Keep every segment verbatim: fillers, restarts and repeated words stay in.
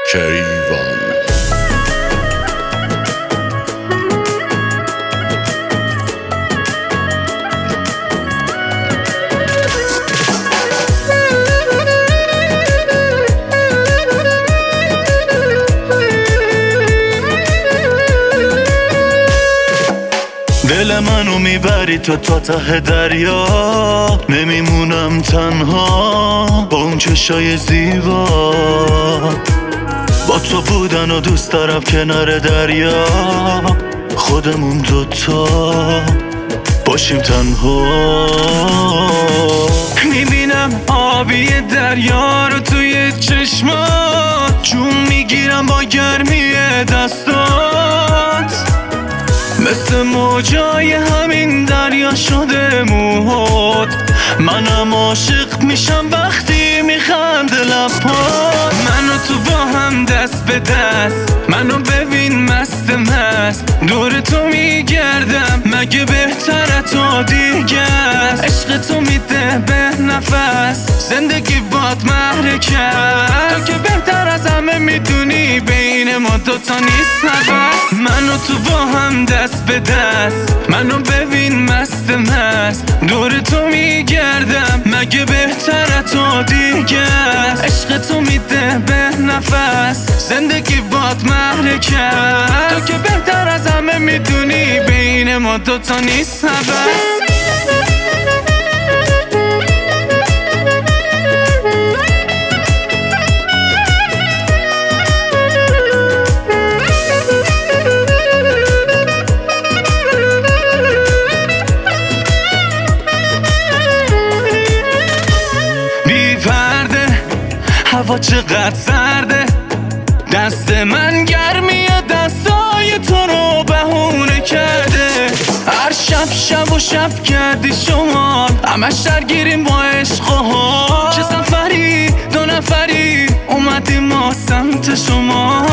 کیوان. دل منو میبری تو تا ته دریا، نمیمونم تنها با اون چشای زیبا. با تو بودن و دوست دارم کنار دریا، خودمون دوتا باشیم تنها. میبینم آبی دریا رو توی چشمات، جون میگیرم با گرمی دستات. مثل موجای همین دریا شده موهات، منم عاشق میشم وقتی میخنده لبات. منو تو با هم دست به دست، منو ببین مست مست، دور تو میگردم مگه بهتره تو دیگه است. عشق تو میده به نفس، زندگی باد محرکه است. تو که بهتر از همه میدونی بین ما دوتا نیست نفس. منو تو با هم دست به دست، منو ببین مست مست، دور تو میگردم مگه بهتره تو دیگه است. عشق تو میده به نفس، زندگی باد محرکه است. تو که بهتر از همه میدونی بین ما دوتا نیست نفس. هوا چقدر سرده، دست من گرمیه دستای تو رو بهونه کرده. هر شب شب و شب کردی شما، همش درگیریم با عشق و حال. چه سفری دو نفری اومدیم ما سمت شما.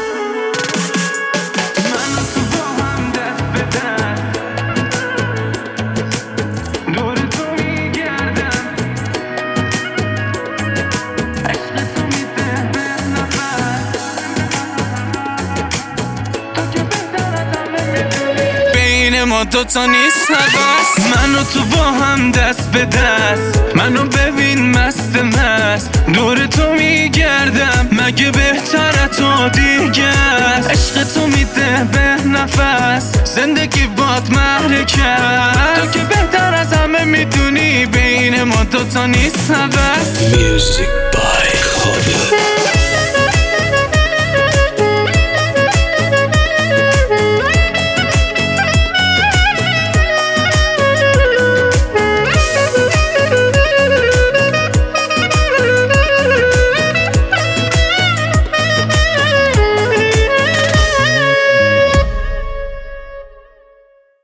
ما دوتا نیست نفس. منو تو با هم دست به دست، منو ببین مست مست، دور تو میگردم مگه بهتره تو دیگه است. عشق تو میده به نفس، زندگی باد محرکه است. تو که بهتر از همه میدونی بین ما دوتا نیست نفس. Music by Khaled.